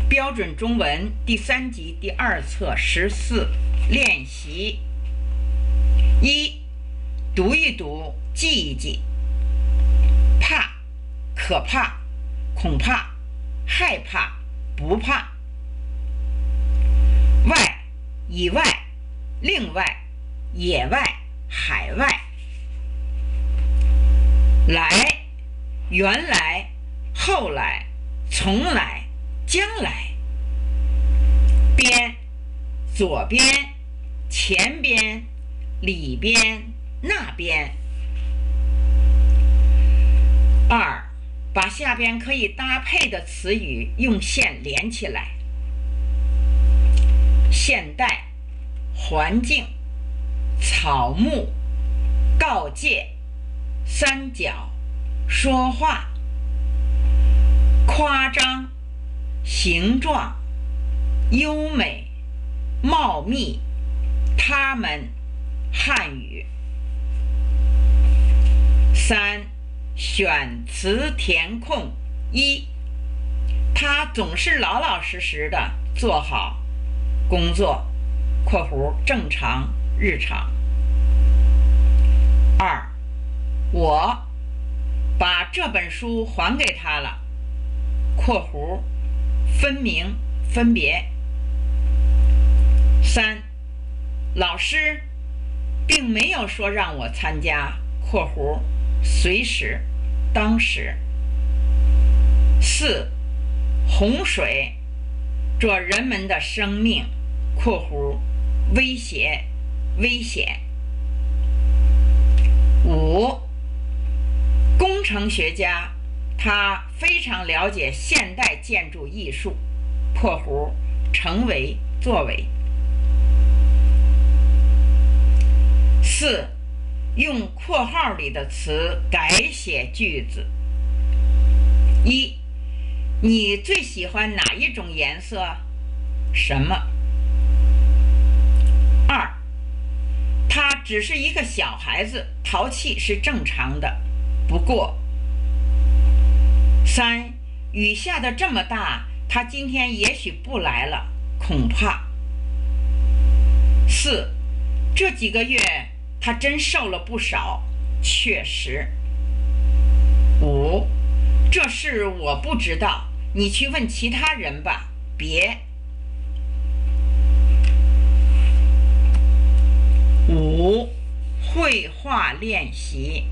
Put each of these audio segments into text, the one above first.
标准中文第3集第2册14练习1，读一读，记一记。怕，可怕，恐怕，害怕，不怕。外，以外，另外，野外，海外。来，原来，后来，从来，将来。边，左边，前边，里边，那边。2，把下边可以搭配的词语用线连起来。现代，环境，草木，告诫，三角，说话。夸张，形状，优美，茂密，他们，汉语。3，选词填空。1，他总是老老实实的做好工作（括弧正常日常）。2，我把这本书还给他了（括弧分明分别）。3，老师并没有说让我参加（括弧随时当时）。4，洪水着人们的生命（括弧威胁危险）。5，工程学家，他非常了解现代建筑艺术（括弧成为作为）。4，用括号里的词改写句子。1，你最喜欢哪一种颜色？什么？2，他只是一个小孩子，淘气是正常的，不过。3，雨下得这么大，他今天也许不来了，恐怕。4，这几个月他真瘦了不少，确实。5，这事我不知道，你去问其他人吧，别。5，绘画练习。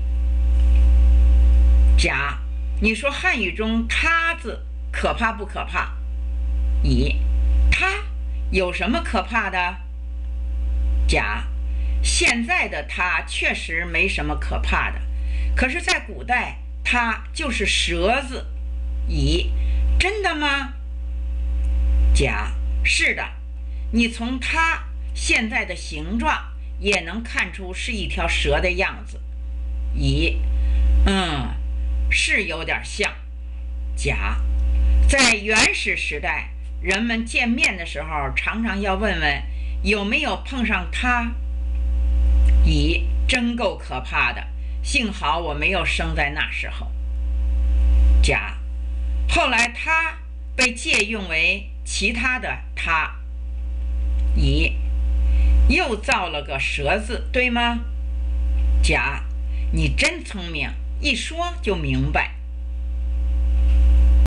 甲，你说汉语中他字可怕不可怕？乙，他有什么可怕的？甲，现在的他确实没什么可怕的，可是在古代他就是蛇字。乙，真的吗？甲，是的，你从他现在的形状也能看出是一条蛇的样子。乙，是有点像。甲，在原始时代，人们见面的时候常常要问问有没有碰上他。乙，真够可怕的，幸好我没有生在那时候。甲，后来他被借用为其他的他。乙，又造了个蛇字，对吗？甲，你真聪明，一说就明白。